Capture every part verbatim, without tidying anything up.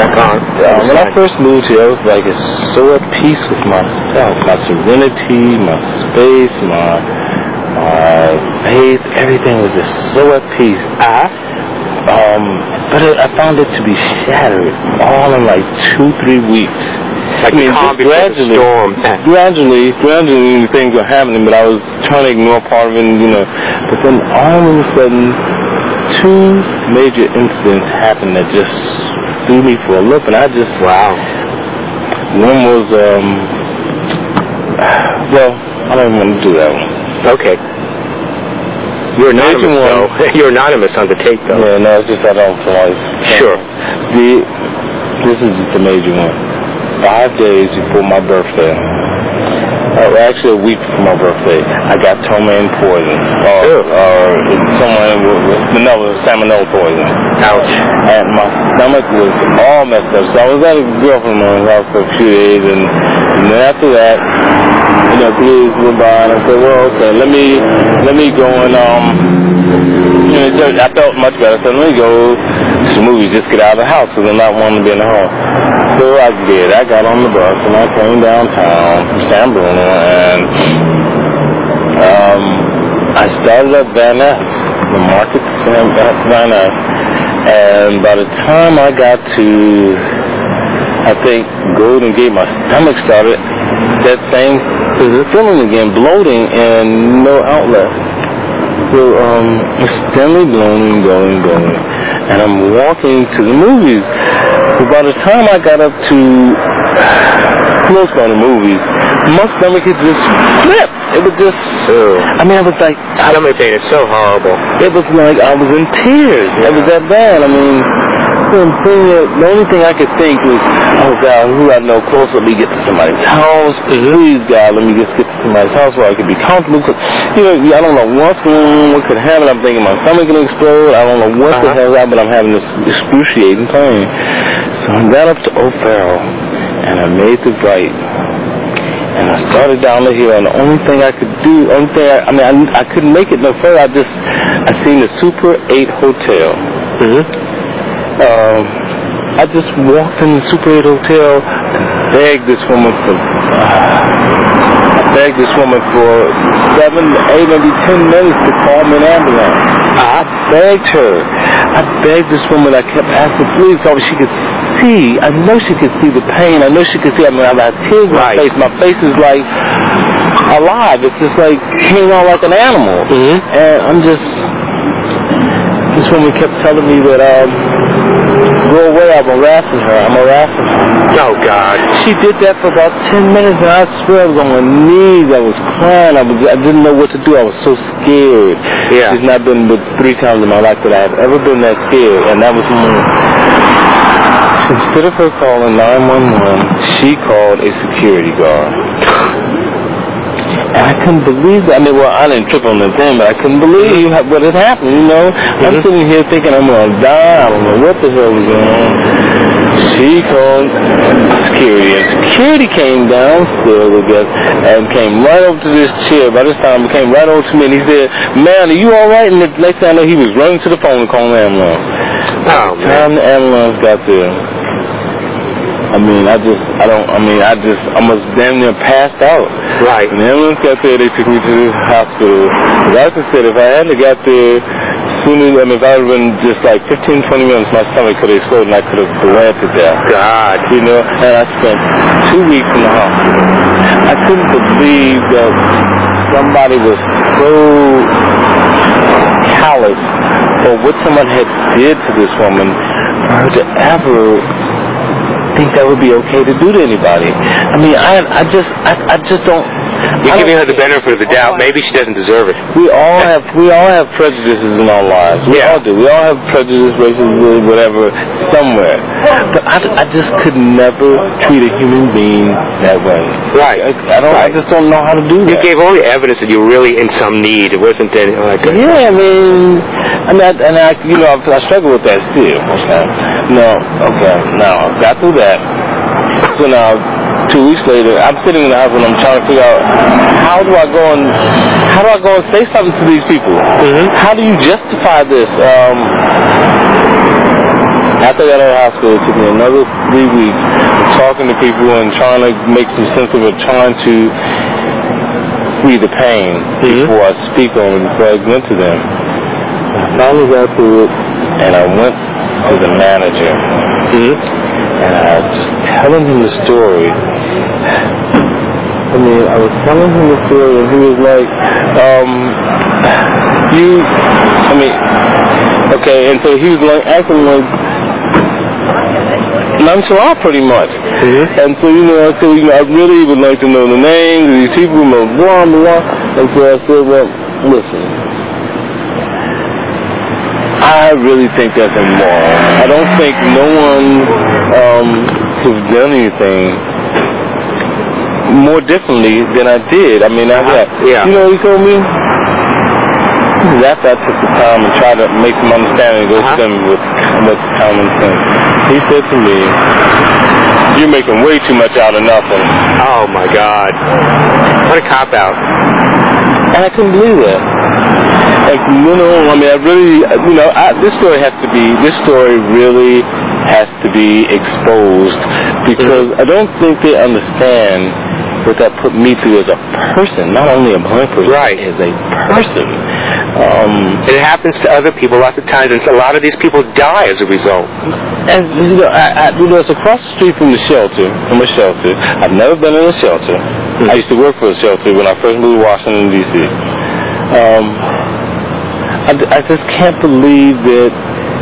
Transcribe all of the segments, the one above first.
God. Uh, when I first moved here, I was like so at peace with myself, my serenity, my space, my uh, faith. Everything was just so at peace. Uh-huh. Um, but it, I found it to be shattered all in like two, three weeks. Like I mean, calm just gradually, storm. gradually, gradually things were happening, but I was trying to ignore part of it, you know. But then all of a sudden, two major incidents happened that just threw me for a loop, and I just, wow. One was, um, well, I don't even want to do that one. Okay. You're anonymous, though. You're anonymous on the tape, though. Yeah, no, it's just I don't feel like... Sure. The, this is just a major one. Five days before my birthday, uh, actually a week before my birthday, I got ptomaine poison. Or, or someone with, with no, salmonella poison. Ouch. And my stomach was all messed up. So I was at a girlfriend's house for a few days, and, and then after that, you know, days went by, and I said, well, okay, let me, let me go and, um, you know, I felt much better. So let me go to the movies, just get out of the house, because I'm not wanting to be in the home. So I did. I got on the bus, and I came downtown from San Bruno, and um, I started at Van Ness, the market San Van Ness, and by the time I got to, I think, Golden Gate, my stomach started that same feeling again, bloating and no outlet. So um, it's steadily bloating, going, going, and I'm walking to the movies. But by the time I got up to close by the movies, my stomach had just flipped. It was just, uh, I mean, I was like... Stomach pain is so horrible. It was like I was in tears. Yeah. It was that bad. I mean, the only thing I could think was, oh, God, who I know close, let me get to somebody's house. Please, God, let me just get to somebody's house where I could be comfortable. Cause, you know, I don't know what's going on, what could happen. I'm thinking my stomach can explode. I don't know what uh-huh. the hell happened, but I'm having this excruciating pain. So I got up to O'Farrell, and I made the right. And I started down the hill, and the only thing I could do, only thing I, I mean, I, I couldn't make it no further. I just, I seen the Super eight Hotel. Mm-hmm. Um, I just walked in the Super eight Hotel and begged this woman for, uh, I begged this woman for seven, eight, maybe ten minutes to call me an ambulance. I begged her. I begged this woman. I kept asking, please call me. She could see. I know she could see the pain. I know she could see. I mean, I have tears in my face. My face is like alive. It's just like came out like an animal. Mm-hmm. And I'm just. This woman kept telling me that, um, go away, I'm harassing her, I'm harassing her. Oh, God. She did that for about ten minutes, and I swear I was on my knees, I was crying, I, was, I didn't know what to do, I was so scared. Yeah. She's not been but three times in my life that I have ever been that scared, and that was when, instead of her calling nine one one, she called a security guard. And I couldn't believe that. I mean, well, I didn't trip on the thing, but I couldn't believe what had happened, you know. Mm-hmm. I'm sitting here thinking I'm going to die. I don't know what the hell was going on. She called security, and security came downstairs, I guess, and came right over to this chair. By this time, he came right over to me, and he said, man, are you all right? And the next thing I know, he was running to the phone and calling the ambulance. Oh, By the time the ambulance got there, I mean, I just, I don't, I mean, I just almost damn near passed out. Right. When the ambulance got there, they took me to the hospital. Like I said, if I hadn't got there sooner, I mean, if I would have been just like fifteen, twenty minutes, my stomach could have exploded and I could have bled to death. God. You know, and I spent two weeks in the hospital. I couldn't believe that somebody was so callous for what someone had did to this woman for her to ever think that would be okay to do to anybody. I mean, I I just I, I just don't. You're giving her the benefit of the doubt. Maybe she doesn't deserve it. We all have we all have prejudices in our lives. We yeah. all do. We all have prejudice, racism, whatever, somewhere. But I, I just could never treat a human being that way. Right. I, I don't. Right. I just don't know how to do that. You gave all the evidence that you were really in some need. It wasn't anything like that. Yeah, I mean, I mean, I, and I, you know, I, I struggle with that still. Okay. No. Okay. Now, got through that. So now, two weeks later, I'm sitting in the house and I'm trying to figure out how do I go and how do I go and say something to these people? Mm-hmm. How do you justify this? Um, after I got out of hospital, it took me another three weeks of talking to people and trying to make some sense of it, trying to free the pain mm-hmm. before I speak on it, before I went to them. I finally got through it, and I went to the manager, mm-hmm. and I was just telling him the story. I mean, I was telling him the story, and he was like, um, you, I mean, okay, and so he was like acting like nonchalant pretty much. Mm-hmm. And so, you know, I said, you know, I really would like to know the names of these people, blah, blah, blah. And so I said, well, listen, I really think that's immoral. I don't think no one um, could have done anything more differently than I did. I mean, I got, yeah. You know what he told me? This is after I took the time and tried to make some understanding and go uh-huh. to them with what's common sense. He said to me, you're making way too much out of nothing. Oh, my God. What a cop-out. And I couldn't believe that. Like, you know, I mean, I really, you know, I, this story has to be, this story really has to be exposed because mm-hmm. I don't think they understand what that put me through as a person, not only a blind person, right. as a person. Um, it happens to other people lots of times, and a lot of these people die as a result. And you know, I, I, you know, it's across the street from the shelter, from a shelter. I've never been in a shelter. Mm-hmm. I used to work for a shelter when I first moved to Washington, D C Um, I, I just can't believe that.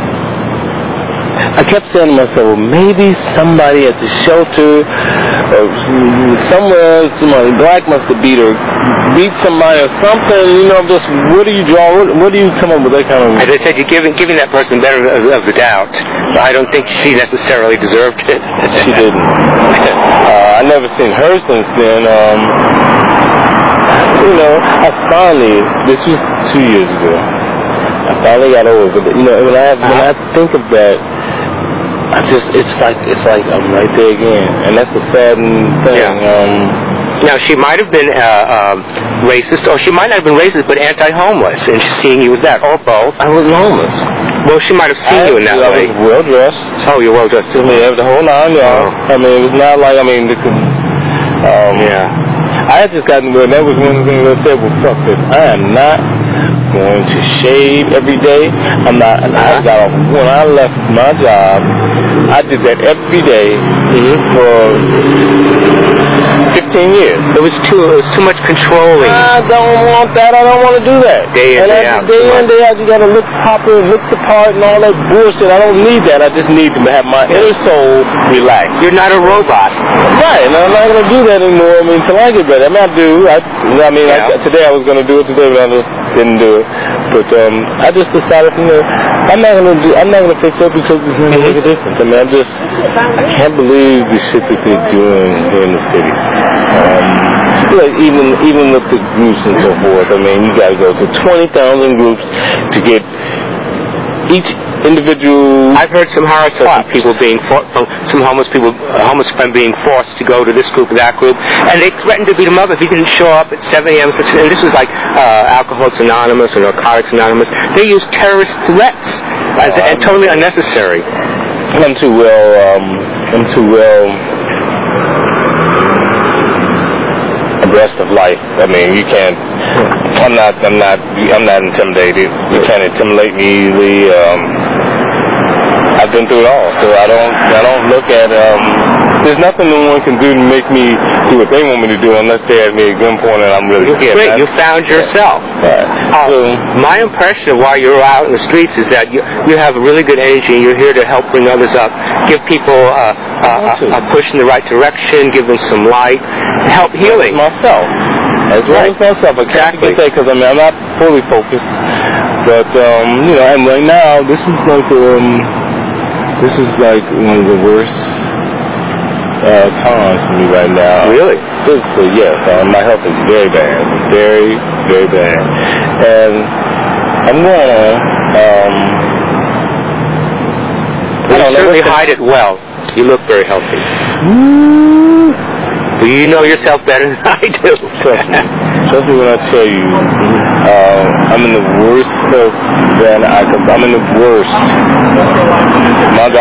I kept saying to myself, well, maybe somebody at the shelter or somewhere, somebody black must have beat her, beat somebody or something. You know, just what do you draw? What, what do you come up with that kind of? As I said, you're giving giving that person the benefit of, of the doubt. I don't think she necessarily deserved it. She didn't. uh, I never seen her since then. Um, you know, I finally. This was two years ago. I finally got over it. But you know, when I when I think of that. I just, it's like, it's like I'm right there again, and that's a saddening thing. Yeah. Um, now, she might have been uh, um, racist, or she might not have been racist, but anti-homeless, and seeing you as that, or both. I was homeless. Well, she might have seen I, you in that I way. I was well-dressed. Oh, you're well-dressed, too. I mean, the whole nine yards. Oh. I mean, it was not like, I mean, the, um, yeah. I had just gotten good, and that was one of the things I said, well, fuck this, I am not going to shave every day. I'm not, and I got off, when I left my job, I did that every day mm-hmm. for fifteen years. It was too, it was too much controlling. I don't want that. I don't want to do that. Day in, and day out. Day in, day out, you got to look proper, look the part, and all that bullshit. I don't need that. I just need to have my inner soul relaxed. You're not a robot. Right, and I'm not going to do that anymore. I mean, until I get better. I mean, I do. I, I mean, yeah. I, today I was going to do it today, but I just didn't do it. But um, I just decided, you know, I'm not going to do. I'm not going to fix up because it's going to make a difference. I mean, I'm just. I can't believe the shit that they're doing here in the city. Um, like even even with the groups and so forth. I mean, you got to go to twenty thousand groups to get each individual. I've heard some horror stories of people being for, some homeless people, uh, homeless men being forced to go to this group or that group, and they threatened to beat them up if he didn't show up at seven a.m. And this was like uh, Alcoholics Anonymous or Narcotics Anonymous. They used terrorist threats as, oh, and totally unnecessary. I'm too well. Um, I'm too well abreast of life. I mean, you can't. I'm not. I'm not. I'm not intimidated. You can't intimidate me easily. Um, I've been through it all, so I don't. I don't look at. Um, there's nothing no one can do to make me do what they want me to do unless they have me at gunpoint and I'm really scared. Great, you found yourself. Right. Uh, so, my impression of while you're out in the streets is that you you have a really good energy and you're here to help bring others up, give people uh, uh, a, a push in the right direction, give them some light, help healing. Myself. As well right. as myself. I can't exactly. get that because I mean, I'm not fully focused. But, um, you know, and right now, this is like, um, this is like one of the worst uh, times for me right now. Really? Physically, yes. Um, my health is very bad. Very, very bad. And I'm going to, um, you don't certainly hide it well. You look very healthy. Woo. Well, you know yourself better than I do. Trust me. Trust me when I tell you, uh, I'm in the worst health than I could. I'm in the worst. My